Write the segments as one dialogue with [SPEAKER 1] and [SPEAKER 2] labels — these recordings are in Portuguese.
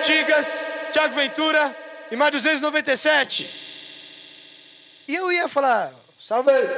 [SPEAKER 1] Artigas, Thiago Ventura e mais 297. E eu ia falar, salve aí.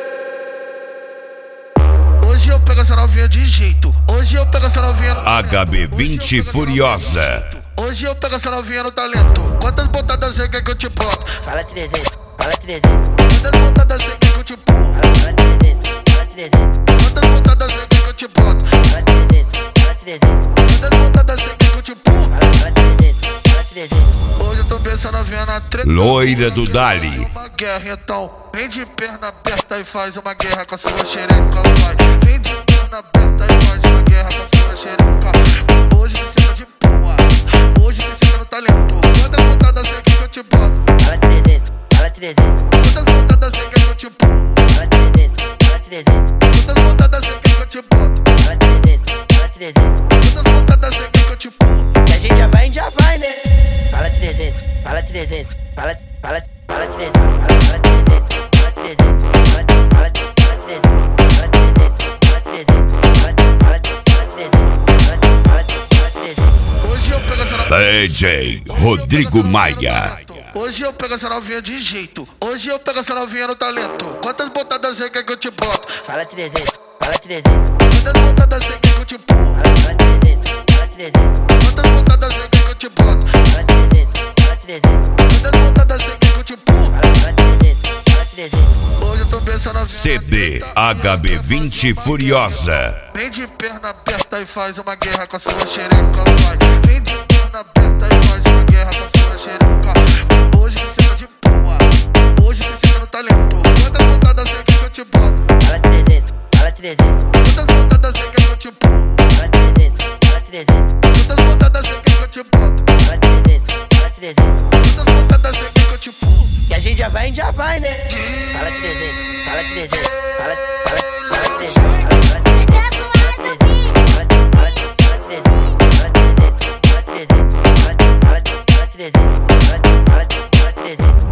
[SPEAKER 2] Hoje eu pego essa novinha de jeito. Hoje eu pego essa novinha no
[SPEAKER 3] HB20 Furiosa.
[SPEAKER 2] Hoje eu pego essa novinha no talento. Quantas botadas você quer que eu te boto?
[SPEAKER 4] Fala 300, fala 300.
[SPEAKER 2] Quantas botadas você quer que eu te boto?
[SPEAKER 4] Fala 300, fala 300.
[SPEAKER 2] Quantas botadas você quer que eu te boto?
[SPEAKER 4] Fala 300, fala 300.
[SPEAKER 2] Quantas botadas você quer que eu te boto?
[SPEAKER 4] Fala 300, fala 300.
[SPEAKER 2] Hoje eu tô vendo essa novinha na treta.
[SPEAKER 3] Loira do Dali.
[SPEAKER 2] Uma guerra então. Vem de perna aberta e faz uma guerra com a sua xereca, vai. Vem de perna aberta e faz uma guerra com a sua xereca. Hoje você senta de boa. Hoje você senta no talento. Quantas botadas você quer que eu te boto?
[SPEAKER 4] Fala 300, fala 300.
[SPEAKER 2] Quantas botadas você quer que eu te boto?
[SPEAKER 4] Fala 300, fala 300.
[SPEAKER 2] Quantas botadas você quer que eu te boto?
[SPEAKER 4] Fala 300, fala 300.
[SPEAKER 2] Quantas botadas você quer que eu te boto?
[SPEAKER 4] Se a gente já vai, né? Fala 300, fala 300. Fala 300, fala 300. Fala 300, fala 300. Fala 300, fala 300. Fala 300, fala 300.
[SPEAKER 2] Hoje eu pego essa novinha.
[SPEAKER 3] DJ Rodrigo Maia.
[SPEAKER 2] Hoje eu pego essa novinha de jeito. Hoje eu pego essa novinha no talento. Quantas botadas você quer que eu te boto?
[SPEAKER 4] Fala 300, fala 300.
[SPEAKER 2] Quantas botadas você quer que eu te boto?
[SPEAKER 4] Fala 300, fala 300.
[SPEAKER 2] Quantas botadas você quer que eu te boto?
[SPEAKER 4] Fala 300, fala 300.
[SPEAKER 2] Quantas botadas você quer que eu te boto?
[SPEAKER 4] Fala 300, fala 300.
[SPEAKER 2] Hoje eu tô pensando na
[SPEAKER 3] CD HB20 Furiosa.
[SPEAKER 2] Vem de perna aberta e faz uma guerra com a sua xereca, vai. Vem de perna aberta e faz uma guerra com a sua xereca. Hoje você senta de boa. Hoje você senta no talento. Quantas botadas você quer que eu te boto?
[SPEAKER 4] Fala 300, fala 300.
[SPEAKER 2] Quantas botadas você quer que eu te boto?
[SPEAKER 4] Fala 300, fala 300.
[SPEAKER 2] Quantas botadas você quer que eu te boto?
[SPEAKER 4] Fala 300, fala 300.
[SPEAKER 2] Quantas botadas você quer que eu te boto?
[SPEAKER 4] E a gente já vai, né? Fala 300, fala 300. Fala 300. Fala 300. Fala 300.